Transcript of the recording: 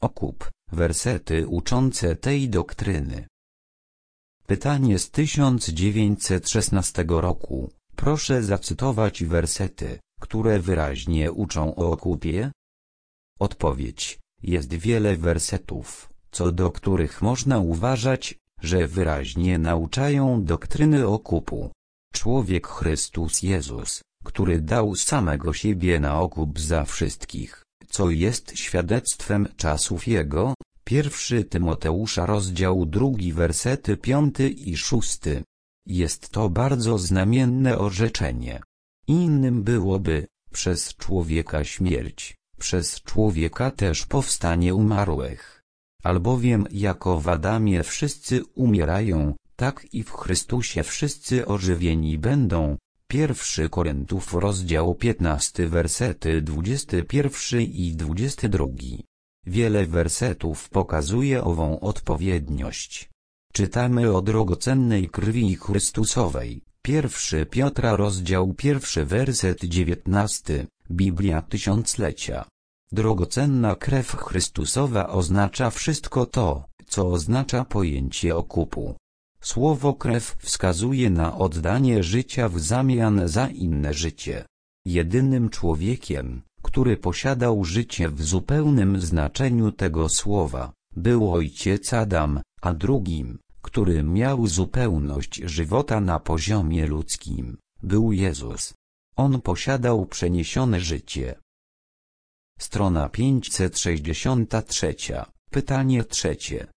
okup, wersety uczące tej doktryny. Pytanie z 1916 roku. Proszę zacytować wersety, które wyraźnie uczą o okupie. Odpowiedź. Jest wiele wersetów, co do których można uważać, że wyraźnie nauczają doktryny okupu. Człowiek Chrystus Jezus, który dał samego siebie na okup za wszystkich, co jest świadectwem czasów Jego. 1 Tymoteusza rozdział 2 wersety 5 i 6. Jest to bardzo znamienne orzeczenie. Innym byłoby, przez człowieka śmierć, przez człowieka też powstanie umarłych. Albowiem jako w Adamie wszyscy umierają, tak i w Chrystusie wszyscy ożywieni będą. 1 Koryntiów rozdział 15 wersety 21 i 22. Wiele wersetów pokazuje ową odpowiedniość. Czytamy o drogocennej krwi Chrystusowej. 1 Piotra rozdział 1 werset 19, Biblia Tysiąclecia. Drogocenna krew Chrystusowa oznacza wszystko to, co oznacza pojęcie okupu. Słowo krew wskazuje na oddanie życia w zamian za inne życie. Jedynym człowiekiem, który posiadał życie w zupełnym znaczeniu tego słowa, był ojciec Adam, a drugim, który miał zupełność żywota na poziomie ludzkim, był Jezus. On posiadał przeniesione życie. Strona 563. Pytanie trzecie.